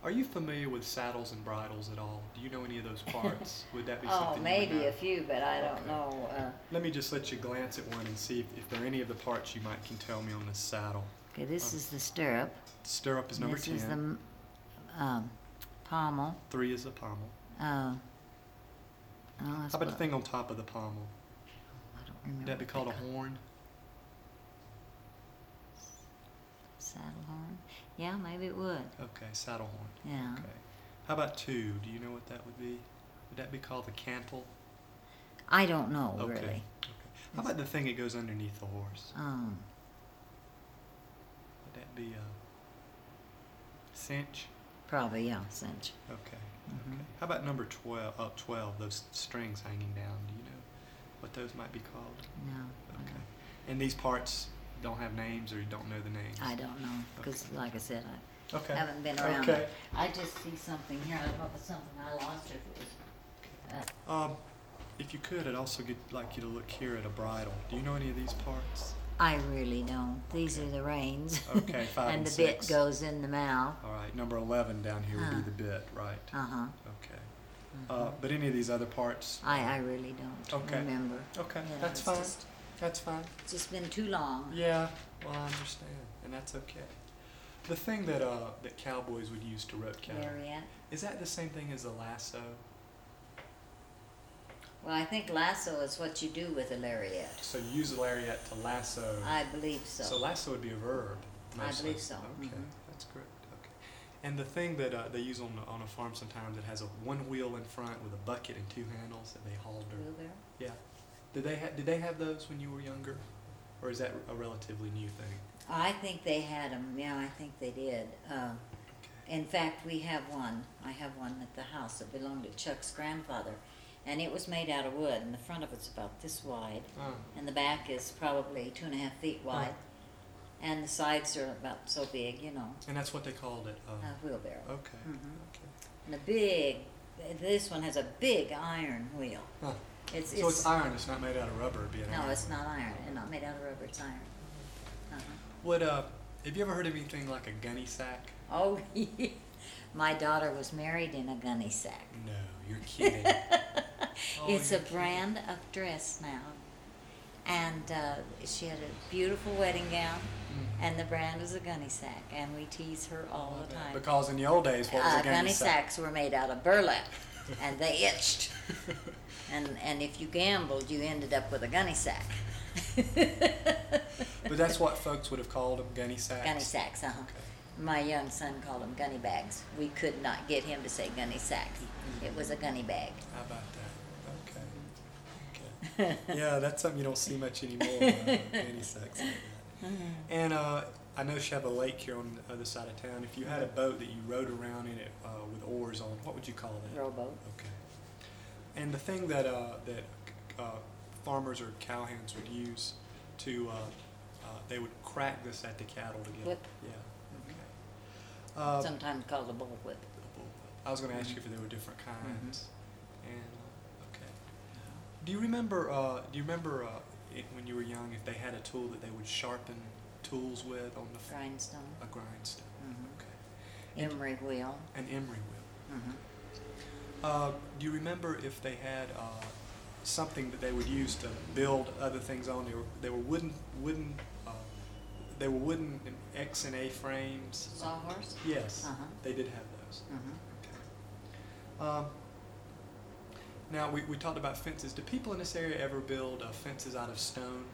Are you familiar with saddles and bridles at all? Do you know any of those parts? Would that be Oh, something you would maybe know? a few, but I don't Okay. know. Let me just let you glance at one and see if there are any of the parts you might can tell me on this saddle. Okay, this is the stirrup. Stirrup is number This 10. is the pommel. 3 is the pommel. Oh, How about the thing on top of the pommel? I don't remember. Would that be what called a they call- horn? Saddle horn? Yeah, maybe it would. Okay, saddle horn. Yeah. Okay. How about 2? Do you know what that would be? Would that be called the cantle? I don't know, Okay. really. Okay. How about the thing that goes underneath the horse? Would that be a cinch? Probably, yeah, cinch. Okay. Mhm. Okay. How about number 12? 12, those strings hanging down. Do you know what those might be called? No. Okay. And these parts don't have names, or you don't know the names? I don't know, because Okay. like I said, I Okay. haven't been around. Okay. I just see something here. I don't know if it's something I lost or if it was. If you could, I'd also like you to look here at a bridle. Do you know any of these parts? I really don't. These Okay. are the reins. Okay, 5 and and the 6. bit goes in the mouth. All right, number 11 down here would Huh. be the bit, right? Uh-huh. Okay. But any of these other parts? I really don't Okay. remember. Okay, You know, that's it's fine. just- That's fine. It's just been too long. Yeah, well, I understand, and that's okay. The thing that cowboys would use to rope cattle, Lariat. is that the same thing as a lasso? Well, I think lasso is what you do with a lariat. So you use a lariat to lasso. I believe so. So lasso would be a verb. I mostly. believe so. Okay, Mhm. that's correct. Okay. And the thing that they use on a farm sometimes, it has a one wheel in front with a bucket and 2 handles that they hauled her. Wheelbarrow? Yeah. Did they have those when you were younger, or is that a relatively new thing? I think they had them. Yeah, I think they did. Okay. In fact, we have one. I have one at the house that belonged to Chuck's grandfather. And it was made out of wood, and the front of it's about this wide, Oh. and the back is probably 2.5 feet wide, Huh. and the sides are about so big, you know, And that's what they called it. a wheelbarrow. Okay. Mhm. Okay. And this one has a big iron wheel. Huh. It's So it's iron. It's not made out of rubber. It'd be an no, iron. it's not iron. It's not made out of rubber. It's iron. Uh-huh. Would have you ever heard of anything like a gunny sack? Oh, my daughter was married in a gunny sack. No, you're kidding. Oh, It's a you're kidding. brand of dress now. And she had a beautiful wedding gown, and the brand was a gunny sack. And we tease her all the time. Because in the old days, what was a gunny sack? Sacks were made out of burlap, and they itched. And if you gambled, you ended up with a gunny sack. But that's what folks would have called them, gunny sacks? Gunny sacks, uh-huh. Okay. My young son called them gunny bags. We could not get him to say gunny sacks. It was a gunny bag. How about that? Okay. Okay. Yeah, that's something you don't see much anymore, gunny sacks like that. And I know you have a lake here on the other side of town. If you had a boat that you rowed around in it with oars on, what would you call that? Rowboat. Okay. And the thing that farmers or cowhands would use to they would crack this at the cattle to get. Whip. Yeah. Okay. Sometimes called a bullwhip. A bullwhip. I was going to ask you if there were different kinds. And okay. Do you remember? When you were young, if they had a tool that they would sharpen tools with on the Grindstone. a grindstone? Mhm. Okay. Emery wheel. An emery wheel. Mhm. Do you remember if they had something that they would use to build other things on? They were wooden. They were wooden X and A frames. Sawhorse. Yes, Uh-huh. they did have those. Mhm. Okay. Now we talked about fences. Do people in this area ever build fences out of stone?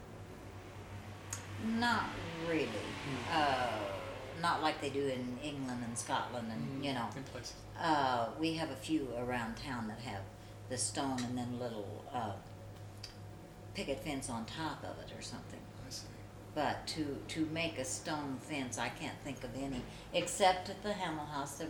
Not really. Not like they do in England and Scotland and, you know. In places. We have a few around town that have the stone and then a little picket fence on top of it or something. I see. But to make a stone fence, I can't think of any, except at the Hamel House.